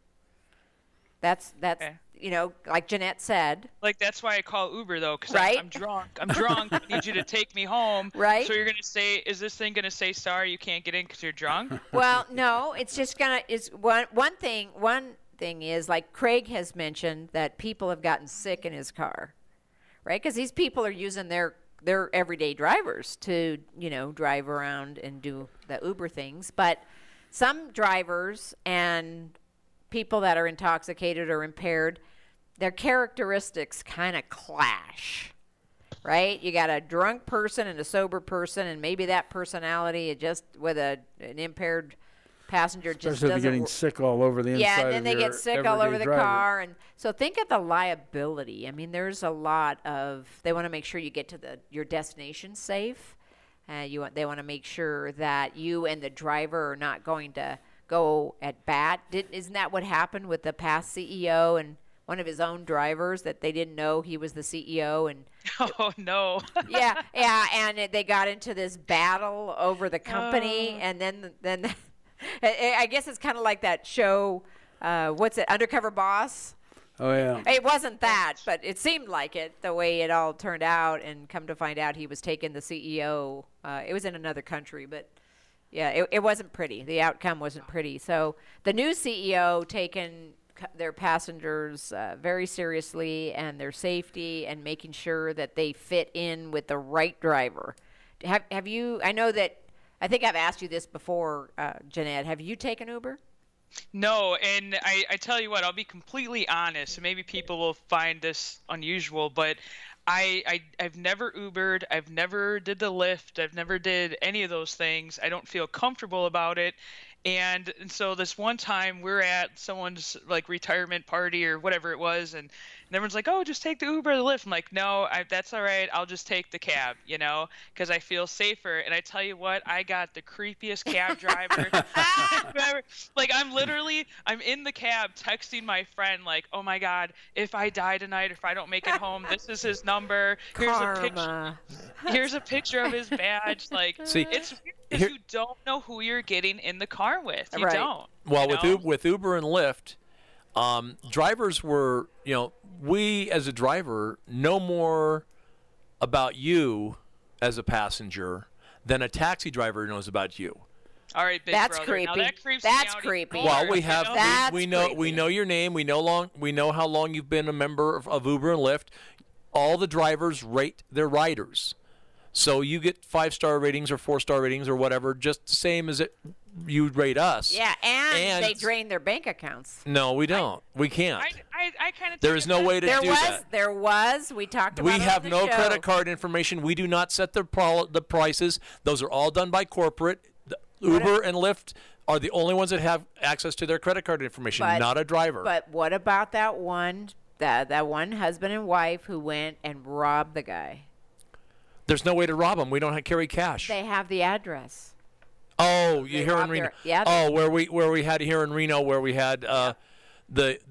C: That's okay. Like Jeanette said.
D: Like, that's why I call Uber, though, because
C: right?
D: I'm drunk. I need you to take me home.
C: Right.
D: So you're going to say, is this thing going to say, sorry, you can't get in because you're drunk?
C: Well, no, it's just going to, one thing is, like Craig has mentioned, that people have gotten sick in his car, right? Because these people are using their everyday drivers to, drive around and do the Uber things. But some drivers and people that are intoxicated or impaired, their characteristics kind of clash, right? You got a drunk person and a sober person, and maybe that personality just with an impaired passenger just
E: especially
C: doesn't.
E: Getting sick all over the inside.
C: Yeah, and then they get sick all over the
E: driver.
C: car, and so think of the liability. I mean, there's a lot of. They want to make sure you get to your destination safe. They want to make sure that you and the driver are not going to go at bat. Isn't that what happened with the past CEO and one of his own drivers, that they didn't know he was the CEO? And
D: oh no.
C: yeah, and they got into this battle over the company, and then I guess it's kind of like that show. What's it? Undercover Boss.
E: Oh yeah.
C: It wasn't that, but it seemed like it, the way it all turned out, and come to find out he was taking the CEO. It was in another country, but. Yeah, it wasn't pretty. The outcome wasn't pretty. So the new CEO their passengers very seriously and their safety and making sure that they fit in with the right driver. Have you? I think I've asked you this before, Jeanette. Have you taken Uber?
D: No, and I tell you what, I'll be completely honest, and maybe people will find this unusual, but I've never Ubered, I've never did the Lyft, I've never did any of those things. I don't feel comfortable about it. And so this one time we're at someone's like retirement party or whatever it was, and everyone's like, "Oh, just take the Uber or the Lyft." I'm like, "No, that's all right. I'll just take the cab, because I feel safer." And I tell you what, I got the creepiest cab driver. Like I'm in the cab texting my friend like, "Oh my God, if I die tonight, if I don't make it home, this is his number. Here's a picture of his badge." Like,
F: see,
D: it's weird because you don't know who you're getting in the car with. You don't.
F: Well, with Uber and Lyft, drivers were, we as a driver know more about you as a passenger than a taxi driver knows about you.
D: All right, big
C: That's
D: brother.
C: creepy.
D: Now that creeps
C: That's
D: me out
C: creepy.
D: even more,
F: Well, we have we know your name. We know how long you've been a member of Uber and Lyft. All the drivers rate their riders. So you get 5-star ratings or 4-star ratings or whatever, just the same as you rate us.
C: Yeah, and they drain their bank accounts.
F: No, we don't. We can't.
D: I kind of.
F: There is no way to do that.
C: There was. We talked about.
F: We have
C: it on
F: no
C: the show.
F: credit card information. We do not set the prices. Those are all done by corporate. Uber and Lyft are the only ones that have access to their credit card information, not a driver.
C: But what about that one husband and wife who went and robbed the guy?
F: There's no way to rob them. We don't carry cash.
C: They have the address.
F: Oh, you here in Reno? Where we had here in Reno, where we had the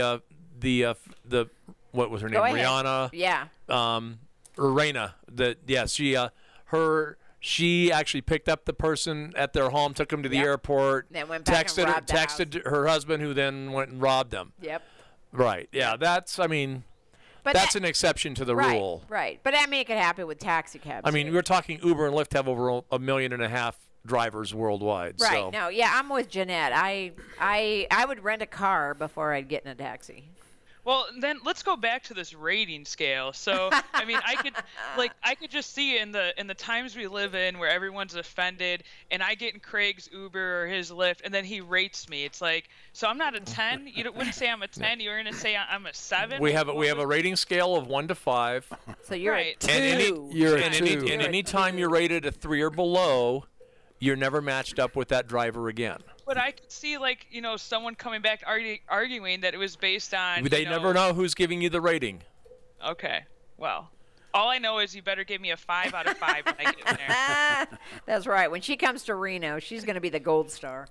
F: what was her name? Rihanna.
C: Yeah.
F: Or Raina. She actually picked up the person at their home, took them to the airport,
C: then went back and robbed the
F: texted her husband, who then went and robbed them.
C: Yep.
F: Right. Yeah. That's an exception to the rule.
C: Right. But I mean, it could happen with taxi cabs.
F: I mean, we're talking Uber and Lyft have over 1.5 million drivers worldwide.
C: Right.
F: So.
C: No. Yeah, I'm with Jeanette. I would rent a car before I'd get in a taxi.
D: Well, then let's go back to this rating scale. So, I mean, I could just see in the times we live in where everyone's offended, and I get in Craig's Uber or his Lyft, and then he rates me. It's like, so I'm not a 10. You wouldn't say I'm a 10. You're gonna say I'm a 7.
F: We have a rating scale of 1 to 5.
C: So you're
D: right.
C: a 2.
F: And any time you're rated a 3 or below, you're never matched up with that driver again.
D: But I could see, someone coming back arguing that it was based on.
F: They never know who's giving you the rating.
D: Okay. Well, all I know is you better give me a 5 out of 5 when I get in there.
C: That's right. When she comes to Reno, she's going to be the gold star.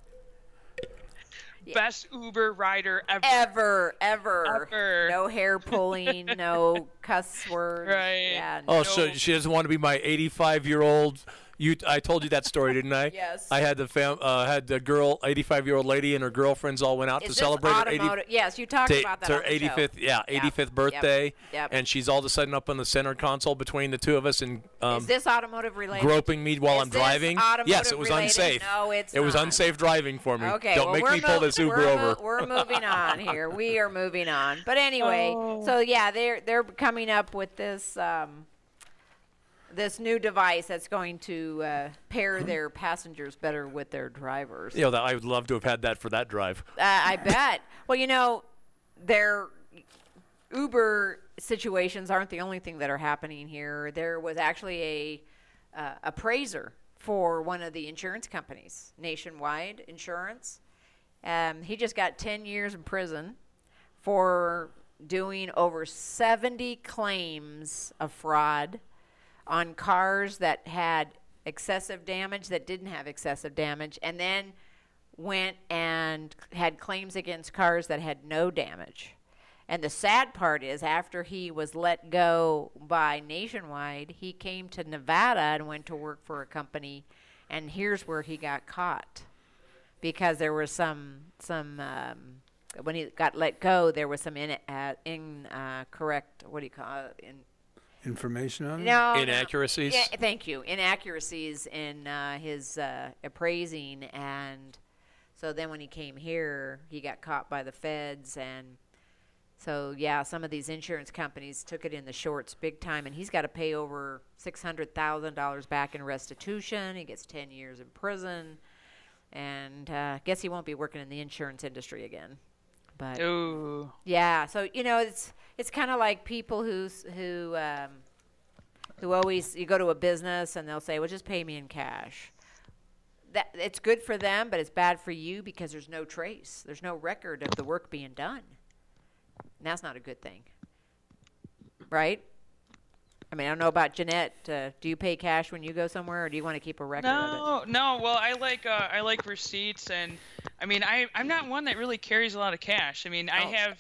D: Best Uber rider ever.
C: Ever. No hair pulling, no cuss words.
D: Right.
C: Yeah,
F: so she doesn't want to be my 85-year-old. I told you that story, didn't I?
C: Yes.
F: I had the girl, 85-year-old lady, and her girlfriends all went out to celebrate her
C: Yes, you talked about that on the
F: 85th,
C: show.
F: 85th birthday.
C: Yep.
F: And she's all of a sudden up on the center console between the two of us and
C: is this automotive related?
F: Groping me while I'm driving. Yes, it was
C: related?
F: unsafe.
C: No, it's
F: It was unsafe driving for me.
C: Okay,
F: Don't make me pull this Uber over.
C: We're moving on here. We are moving on. But anyway, so yeah, they're coming up with this. This new device that's going to pair their passengers better with their drivers.
F: I would love to have had that for that drive.
C: I bet. Well, their Uber situations aren't the only thing that are happening here. There was actually a appraiser for one of the insurance companies, Nationwide Insurance. He just got 10 years in prison for doing over 70 claims of fraud on cars that had excessive damage, that didn't have excessive damage, and then went and had claims against cars that had no damage. And the sad part is, after he was let go by Nationwide, he came to Nevada and went to work for a company, and here's where he got caught. Because there was some when he got let go, there was some incorrect, what do you call it,
E: information on it?
C: No.
F: Inaccuracies?
C: Yeah, thank you. Inaccuracies in his appraising, and So then when he came here, he got caught by the feds. And so, yeah, some of these insurance companies took it in the shorts big time. And he's got to pay over $600,000 back in restitution. He gets 10 years in prison. And guess he won't be working in the insurance industry again. But
D: Ooh.
C: Yeah, so it's kind of like people who always, you go to a business and they'll say, well, just pay me in cash. That it's good for them, but it's bad for you because there's no trace. There's no record of the work being done. And that's not a good thing. Right? I mean, I don't know about Jeanette. Do you pay cash when you go somewhere, or do you want to keep a record of it?
D: No. Well, I like receipts, and I mean, I'm not one that really carries a lot of cash. I mean, I have,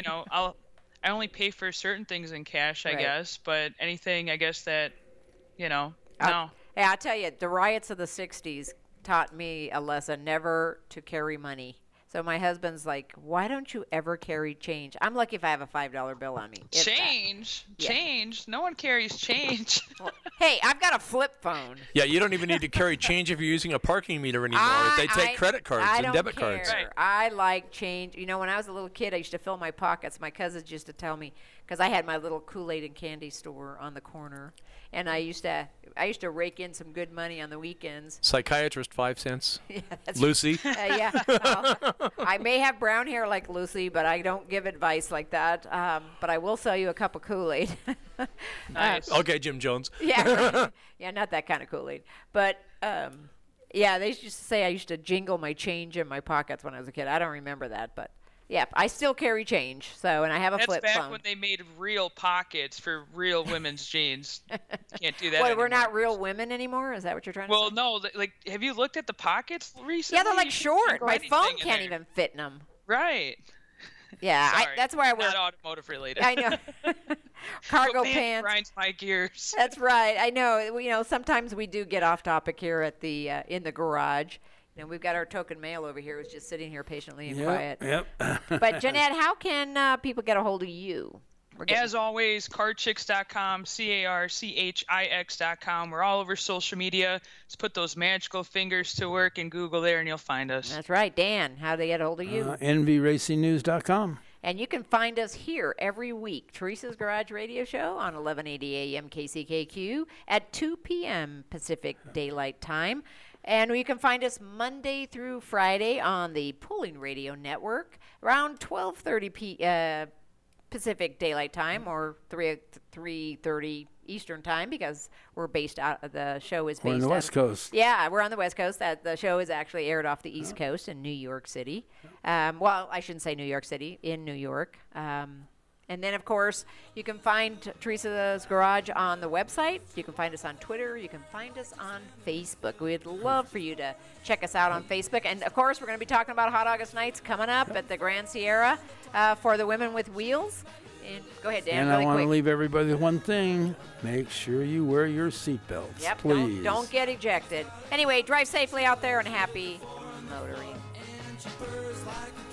D: I only pay for certain things in cash, I guess, but anything, I guess that, no.
C: Hey, I'll tell you, the riots of the 60s taught me a lesson, never to carry money. So my husband's like, why don't you ever carry change? I'm lucky if I have a $5 bill on me.
D: Change? Change? No one carries change.
C: Well, hey, I've got a flip phone.
F: Yeah, you don't even need to carry change if you're using a parking meter anymore. They take credit cards and debit cards.
C: Right. I like change. When I was a little kid, I used to fill my pockets. My cousins used to tell me, because I had my little Kool-Aid and candy store on the corner, and I used to rake in some good money on the weekends.
F: Psychiatrist, 5 cents.
C: Yeah, that's
F: Lucy.
C: Yeah. Well, I may have brown hair like Lucy, but I don't give advice like that. But I will sell you a cup of Kool-Aid.
D: Nice.
F: Okay, Jim Jones.
C: Yeah. Right. Yeah, not that kind of Kool-Aid. But yeah, they used to say I used to jingle my change in my pockets when I was a kid. I don't remember that, but. Yeah, I still carry change, and I have a flip phone.
D: That's back when they made real pockets for real women's jeans. Can't do that
C: What,
D: anymore.
C: we're not real women anymore? Is that what you're trying to say?
D: Well, no, like, have you looked at the pockets recently?
C: Yeah, they're like short. My phone
D: anything in
C: can't
D: there.
C: even fit in them. Right. Yeah,
D: Sorry,
C: that's why I wear.
D: Not automotive related.
C: I know. Cargo
D: But man,
C: pants.
D: grinds my gears.
C: That's right. I know. Sometimes we do get off topic here at the in the garage. We've got our token male over here who's just sitting here patiently and quiet.
E: Yep.
C: But Jeanette, how can people get a hold of you?
D: As always, carchicks.com, carchix.com. We're all over social media. Let's put those magical fingers to work in Google there, and you'll find us.
C: That's right. Dan, how do they get a hold of you?
E: NVRacingNews.com.
C: And you can find us here every week, Teresa's Garage Radio Show on 1180 AM KCKQ at 2 p.m. Pacific Daylight Time. And you can find us Monday through Friday on the Pulling Radio Network around 12:30 Pacific Daylight Time or 3:30 Eastern Time, because we're based out of the show is based
E: We're on the West Coast.
C: Yeah, we're on the West Coast. The show is actually aired off the East Coast in New York City. Well, I shouldn't say New York City, in New York. And then, of course, you can find Teresa's Garage on the website. You can find us on Twitter. You can find us on Facebook. We'd love for you to check us out on Facebook. And, of course, we're going to be talking about Hot August Nights coming up at the Grand Sierra for the Women with Wheels. And go ahead, Dan,
E: And
C: really
E: I want
C: quick.
E: to leave everybody with one thing. Make sure you wear your seatbelts,
C: Yep,
E: please.
C: don't get ejected. Anyway, drive safely out there and happy motoring.
A: And she purrs like